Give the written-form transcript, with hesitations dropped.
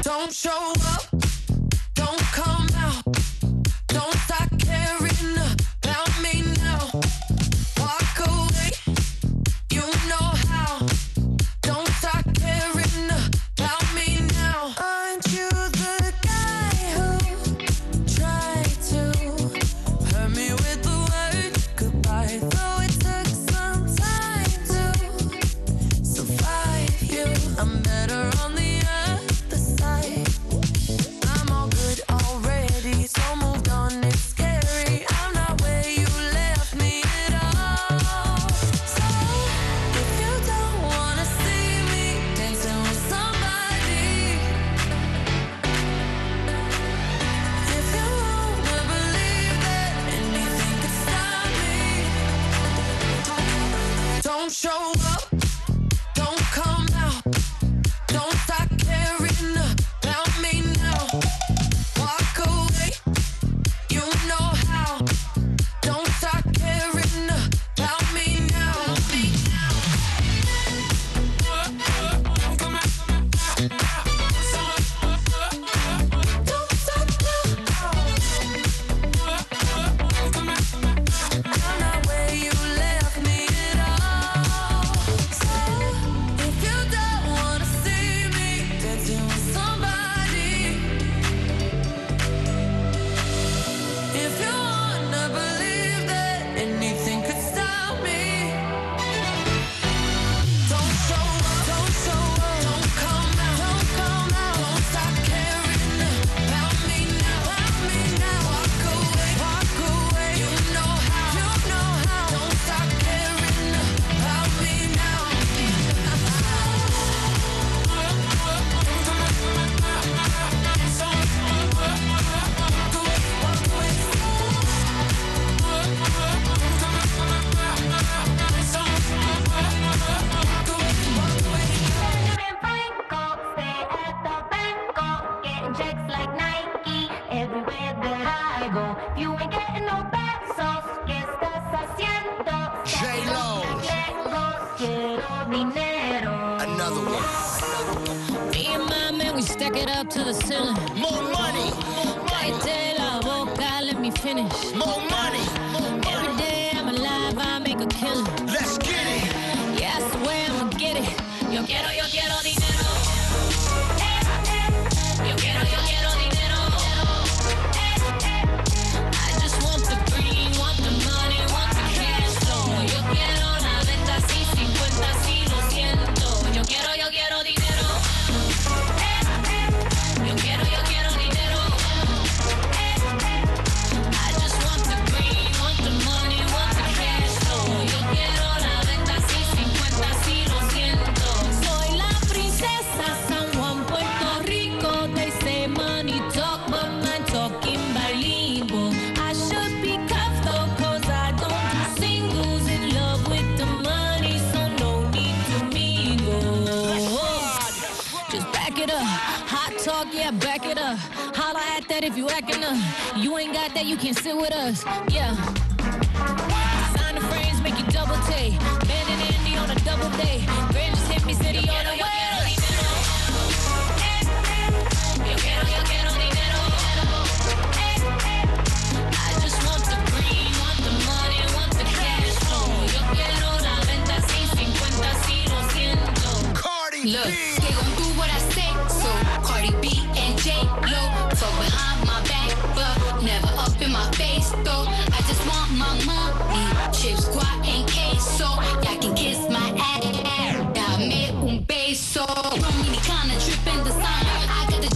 Don't show up, don't come out, don't start caring about me now. Walk away, you know how. Don't start caring about me now. Aren't you the guy who tried to hurt me with the word goodbye? Though it took some time to survive you, I'm better on the other side. I'm all good already, so moved on, it's scary. I'm not where you left me at all. So if you don't wanna see me dancing with somebody, if you wanna believe that anything could stop me, don't show up, don't come out, don't start caring about me now. Walk away, you know how. Don't start caring about me now. Don't stop now. I'm not where you left me at all. So if you don't wanna see me dancing with somebody, if you wanna believe that anything could stop me, don't show up, don't come out, don't stop caring about me now, walk away, you know how, don't stop caring about me now. Stay at the Bangkok, getting checks like Nike everywhere that I go. If you ain't getting no pesos, ¿qué estás haciendo? J-Lo. Quiero dinero. Another one. Me and my man, we stack it up to the ceiling. More money. Cállate la boca, let me finish. More money. Every day I'm alive, I make a killing. Let's get it. Yeah, I swear I'ma get it. Yo quiero dinero. Yo quiero dinero. I just want the green, want the money, want the cash flow. Yo quiero la venta así, 50 sí, lo siento. Yo quiero dinero. Yo quiero dinero. I just want the green, want the money, want the cash flow. Yo quiero la venta así, 50 sí, lo siento. Soy la princesa San Juan, Puerto Rico. They say money talk, but mine talking bilingual. I should be cuffed though, cause I don't do singles. In love with the money, so no need to mingle. Just back it up. Hot talk, yeah, back it up. Holla at that if you acting up. You ain't got that, you can't sit with us. Yeah. Sign the frames, make you double take. Ben and Andy on a double day.